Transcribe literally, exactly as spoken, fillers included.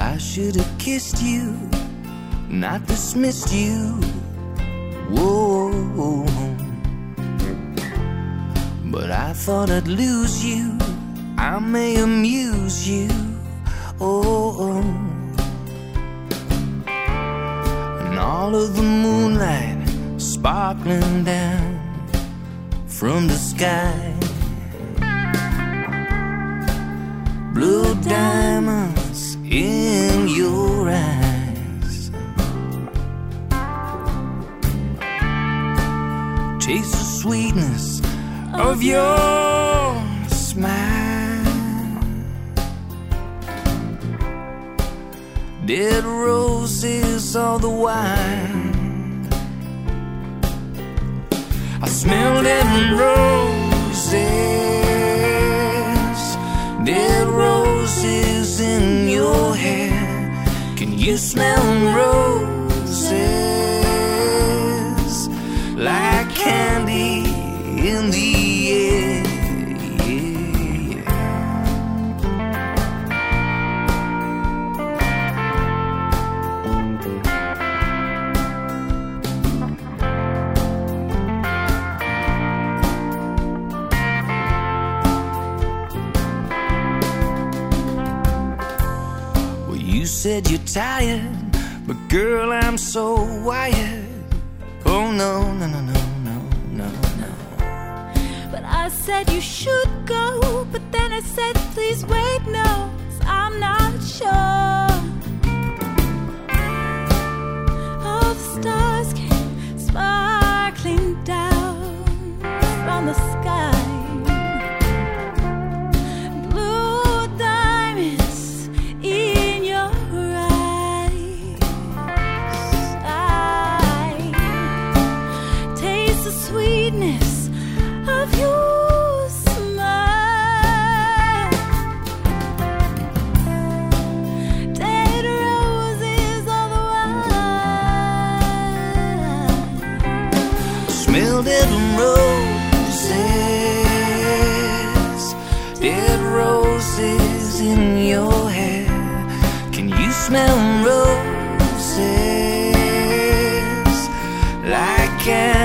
I should have kissed you, not dismissed you. Whoa. But I thought I'd lose you, I may amuse you. Oh. And all of the moonlight sparkling down from the sky, blue diamonds in your eyes, taste the sweetness of your smile. Dead roses all the while, I smell dead roses, dead roses in your hair. Can you smell roses like candy in the air? You said you're tired, but girl, I'm so wired. Oh no, no, no, no, no, no, no. But I said you should go, but then I said please wait, no, 'cause I'm not sure. All the stars came sparkling down from the sky. Sweetness of your smile, dead roses all the while, smell dead roses, dead roses in your hair. Can you smell roses like candy?